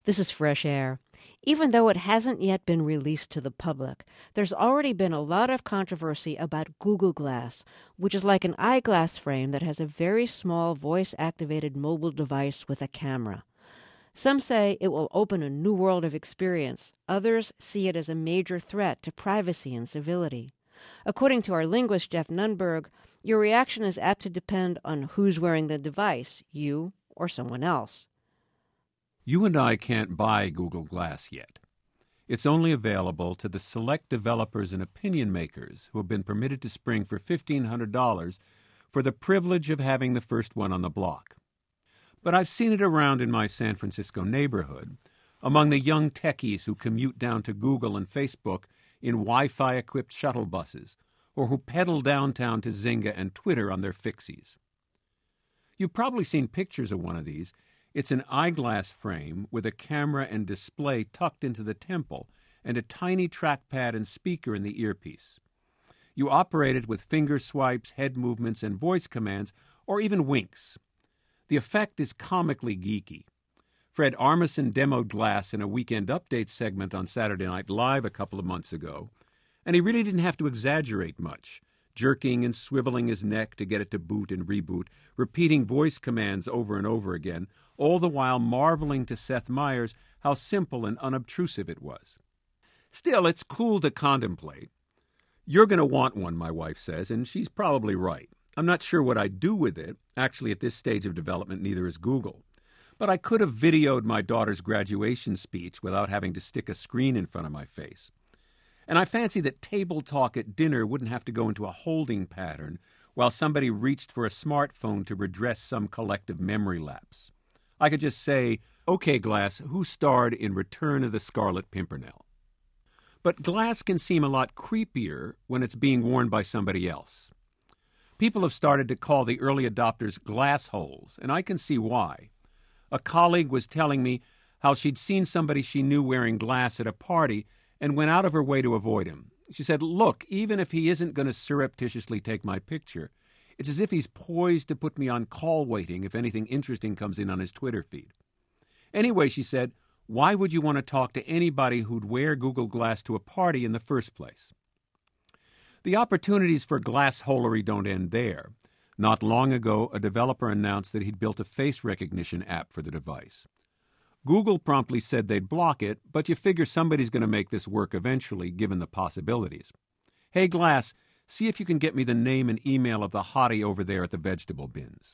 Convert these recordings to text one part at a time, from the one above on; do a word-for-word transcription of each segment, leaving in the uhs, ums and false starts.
This is Fresh Air. Even though it hasn't yet been released to the public, there's already been a lot of controversy about Google Glass, which is like an eyeglass frame that has a very small voice-activated mobile device with a camera. Some say it will open a new world of experience. Others see it as a major threat to privacy and civility. According to our linguist, Jeff Nunberg, your reaction is apt to depend on who's wearing the device, you or someone else. You and I can't buy Google Glass yet. It's only available to the select developers and opinion makers who have been permitted to spring for fifteen hundred dollars for the privilege of having the first one on the block. But I've seen it around in my San Francisco neighborhood, among the young techies who commute down to Google and Facebook in Wi-Fi-equipped shuttle buses, or who pedal downtown to Zynga and Twitter on their fixies. You've probably seen pictures of one of these. It's an eyeglass frame with a camera and display tucked into the temple and a tiny trackpad and speaker in the earpiece. You operate it with finger swipes, head movements, and voice commands, or even winks. The effect is comically geeky. Fred Armisen demoed Glass in a Weekend Update segment on Saturday Night Live a couple of months ago, and he really didn't have to exaggerate much, jerking and swiveling his neck to get it to boot and reboot, repeating voice commands over and over again, all the while marveling to Seth Meyers how simple and unobtrusive it was. Still, it's cool to contemplate. You're going to want one, my wife says, and she's probably right. I'm not sure what I'd do with it. Actually, at this stage of development, neither is Google. But I could have videoed my daughter's graduation speech without having to stick a screen in front of my face. And I fancy that table talk at dinner wouldn't have to go into a holding pattern while somebody reached for a smartphone to redress some collective memory lapse. I could just say, "Okay, Glass, who starred in Return of the Scarlet Pimpernel?" But Glass can seem a lot creepier when it's being worn by somebody else. People have started to call the early adopters glass holes, and I can see why. A colleague was telling me how she'd seen somebody she knew wearing glass at a party and went out of her way to avoid him. She said, "Look, even if he isn't going to surreptitiously take my picture, it's as if he's poised to put me on call waiting if anything interesting comes in on his Twitter feed." Anyway, she said, why would you want to talk to anybody who'd wear Google Glass to a party in the first place? The opportunities for glass holery don't end there. Not long ago, a developer announced that he'd built a face recognition app for the device. Google promptly said they'd block it, but you figure somebody's going to make this work eventually, given the possibilities. Hey, Glass, see if you can get me the name and email of the hottie over there at the vegetable bins.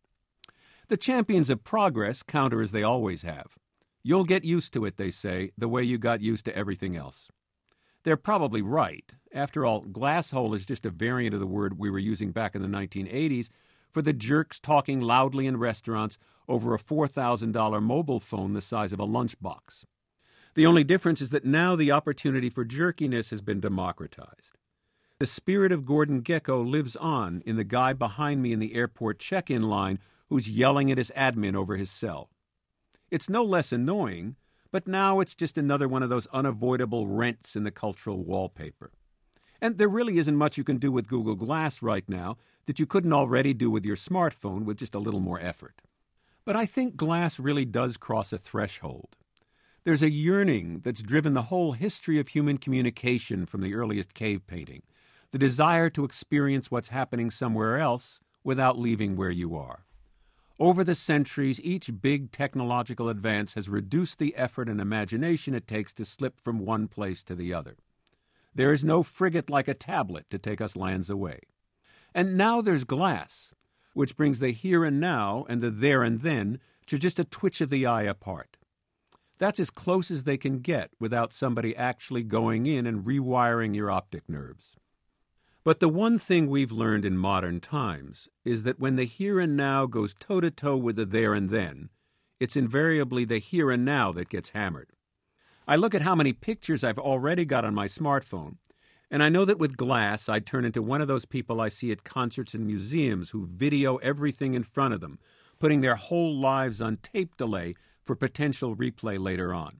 The champions of progress counter as they always have. You'll get used to it, they say, the way you got used to everything else. They're probably right. After all, glass hole is just a variant of the word we were using back in the nineteen eighties for the jerks talking loudly in restaurants over a four thousand dollars mobile phone the size of a lunchbox. The only difference is that now the opportunity for jerkiness has been democratized. The spirit of Gordon Gekko lives on in the guy behind me in the airport check-in line who's yelling at his admin over his cell. It's no less annoying, but now it's just another one of those unavoidable rents in the cultural wallpaper. And there really isn't much you can do with Google Glass right now that you couldn't already do with your smartphone with just a little more effort. But I think Glass really does cross a threshold. There's a yearning that's driven the whole history of human communication from the earliest cave painting, the desire to experience what's happening somewhere else without leaving where you are. Over the centuries, each big technological advance has reduced the effort and imagination it takes to slip from one place to the other. There is no frigate like a tablet to take us lands away. And now there's glass, which brings the here and now and the there and then to just a twitch of the eye apart. That's as close as they can get without somebody actually going in and rewiring your optic nerves. But the one thing we've learned in modern times is that when the here and now goes toe-to-toe with the there and then, it's invariably the here and now that gets hammered. I look at how many pictures I've already got on my smartphone, and I know that with glass I'd turn into one of those people I see at concerts and museums who video everything in front of them, putting their whole lives on tape delay for potential replay later on.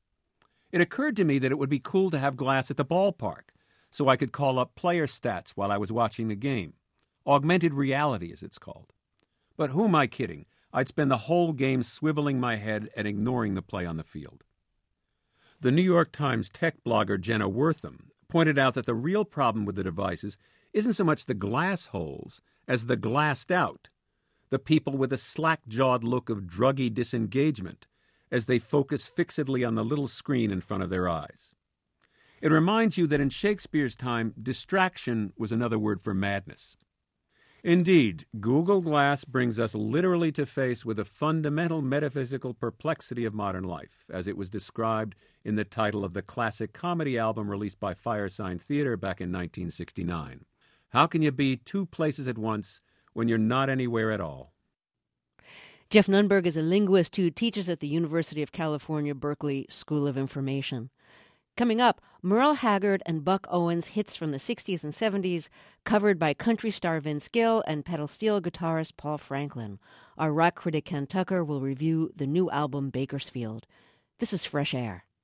It occurred to me that it would be cool to have glass at the ballpark, so I could call up player stats while I was watching the game. Augmented reality, as it's called. But who am I kidding? I'd spend the whole game swiveling my head and ignoring the play on the field. The New York Times tech blogger Jenna Wortham pointed out that the real problem with the devices isn't so much the glass holes as the glassed out, the people with a slack-jawed look of druggy disengagement as they focus fixedly on the little screen in front of their eyes. It reminds you that in Shakespeare's time, distraction was another word for madness. Indeed, Google Glass brings us literally to face with a fundamental metaphysical perplexity of modern life, as it was described in the title of the classic comedy album released by Firesign Theatre back in nineteen sixty-nine. How can you be two places at once when you're not anywhere at all? Jeff Nunberg is a linguist who teaches at the University of California, Berkeley School of Information. Coming up, Merle Haggard and Buck Owens hits from the sixties and seventies, covered by country star Vince Gill and pedal steel guitarist Paul Franklin. Our rock critic Ken Tucker will review the new album Bakersfield. This is Fresh Air.